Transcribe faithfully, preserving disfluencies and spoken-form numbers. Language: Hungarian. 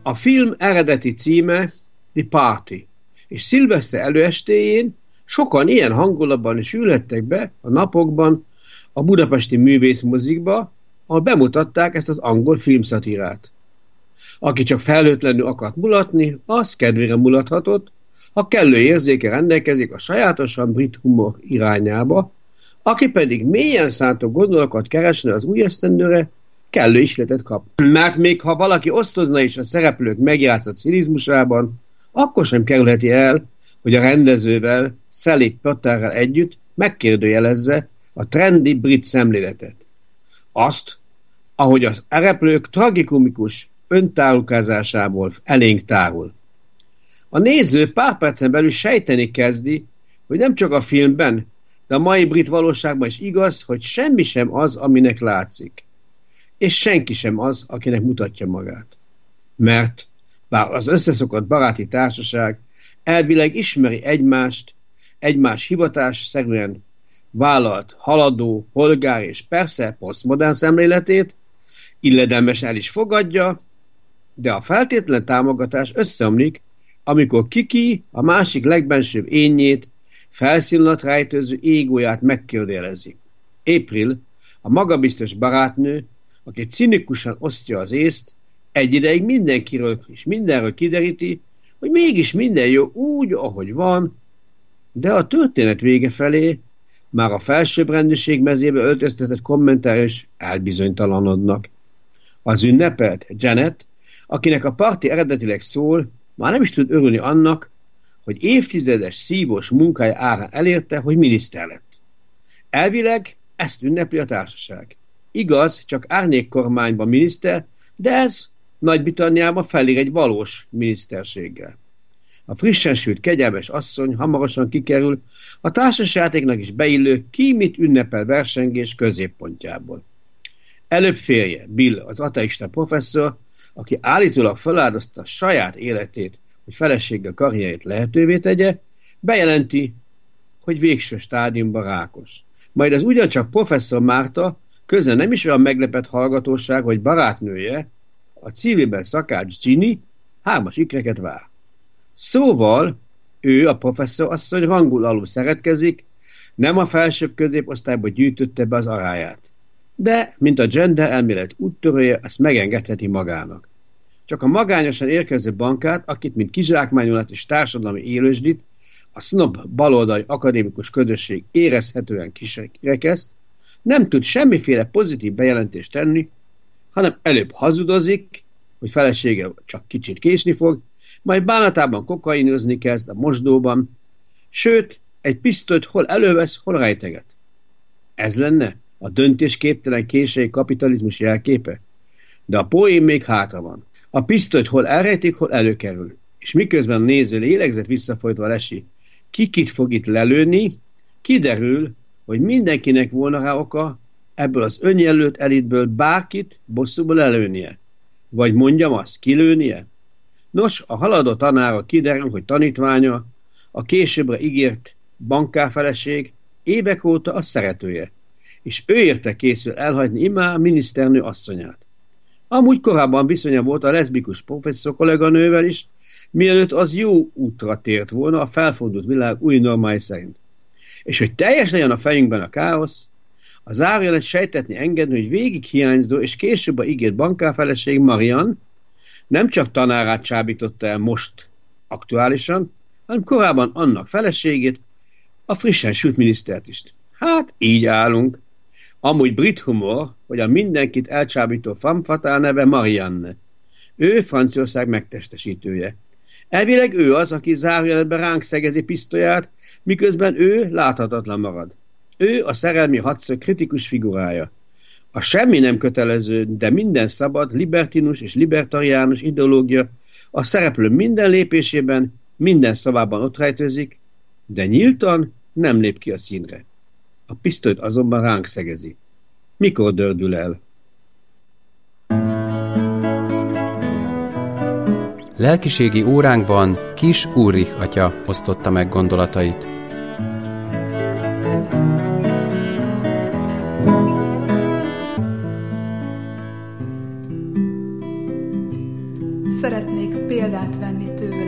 A film eredeti címe The Party, és szilveszter előestéjén sokan ilyen hangulatban is ülhettek be a napokban a budapesti művészmozikba, ahol bemutatták ezt az angol filmszatírát. Aki csak felhőtlenül akart mulatni, az kedvére mulathatott, ha kellő érzéke rendelkezik a sajátosan brit humor irányába, aki pedig mélyen szántó gondolatot keresne az új esztendőre, kellő ihletet kap. Mert még ha valaki osztozna is a szereplők megjátszott cinizmusában, akkor sem kerülheti el, hogy a rendezővel, Sally Potterrel együtt megkérdőjelezze a trendi brit szemléletet. Azt, ahogy az szereplők tragikomikus öntárulkázásából elénk tárul. A néző pár percen belül sejteni kezdi, hogy nem csak a filmben, de a mai brit valóságban is igaz, hogy semmi sem az, aminek látszik. És senki sem az, akinek mutatja magát. Mert bár az összeszokott baráti társaság elvileg ismeri egymást, egymás hivatásszerűen vállalt haladó, polgár és persze posztmodern szemléletét, illedelmes el is fogadja, de a feltétlen támogatás összeomlik, amikor Kiki a másik legbensőbb énjét, felszínlat rejtőző égóját megkérdőjelezi. April, a magabiztos barátnő, aki cinikusan osztja az észt, egy ideig mindenkiről és mindenről kideríti, hogy mégis minden jó úgy, ahogy van, de a történet vége felé már a felsőbbrendűség mezébe öltöztetett kommentár is elbizonytalanodnak. Az ünnepelt Janet, akinek a parti eredetileg szól, már nem is tud örülni annak, hogy évtizedes szívós munkája árán elérte, hogy miniszter lett. Elvileg ezt ünnepli a társaság. Igaz, csak árnyékkormányban miniszter, de ez Nagy-Britanniában felér egy valós miniszterséggel. A frissen sült kegyelmes asszony hamarosan kikerül a társasjátéknak is beillő ki mit ünnepel versengés középpontjából. Előbb férje, Bill, az ateista professzor, aki állítólag feláldozta saját életét, hogy felesége karrierét lehetővé tegye, bejelenti, hogy végső stádiumban rákos. Majd az ugyancsak professzor Márta, közben nem is olyan meglepett hallgatóság, hogy barátnője, a civilben szakács Ginny, hármas ikreket vár. Szóval ő, a professzor asszony rangul alul szeretkezik, nem a felsőbb középosztályba gyűjtötte be az aráját. De, mint a gender elmélet úttörője, ezt megengedheti magának. Csak a magányosan érkező bankát, akit mint kizsákmányolat és társadalmi élősdit, a sznob baloldali akadémikus közösség érezhetően kirekeszt, nem tud semmiféle pozitív bejelentést tenni, hanem előbb hazudozik, hogy felesége csak kicsit késni fog, majd bánatában kokainozni kezd a mosdóban, sőt, egy pisztolyt hol elővesz, hol rejteget. Ez lenne a döntésképtelen késői kapitalizmus jelképe? De a poén még hátra van. A pisztolyt hol elrejtik, hol előkerül, és miközben a néző lélegzet visszafolytva lesi, kikit fog itt lelőni, kiderül, hogy mindenkinek volna rá oka ebből az önjelölt elitből bárkit bosszúból lelőnie. Vagy mondjam azt, kilőnie? Nos, a haladó tanára kiderül, hogy tanítványa, a későbbre ígért bankárfeleség évek óta a szeretője, és ő érte készül elhagyni immár miniszternő asszonyát. Amúgy korábban viszonya volt a leszbikus professzor kolléganővel is, mielőtt az jó útra tért volna a felfordult világ új normája szerint. És hogy teljes legyen a fejünkben a káosz, a zárójelet sejtetni engedni, hogy végig hiányzó és később a ígért bankárfeleség Marian nem csak tanárát csábította el most aktuálisan, hanem korábban annak feleségét, a frissen sült minisztert is. Hát, így állunk. Amúgy brit humor, hogy a mindenkit elcsábító femme fatale neve Marianne. Ő Franciaország megtestesítője. Elvileg ő az, aki zárójeletben ránk szegezi pisztolyát, miközben ő láthatatlan marad. Ő a szerelmi hadszög kritikus figurája. A semmi nem kötelező, de minden szabad, libertinus és libertariánus ideológia a szereplő minden lépésében, minden szavában ott rejtőzik, de nyíltan nem lép ki a színre. A pisztolyt azonban ránk szegezi. Mikor dördül el? Lelkiségi óránkban Kiss Ulrich atya osztotta meg gondolatait. szeretnék példát venni tőle.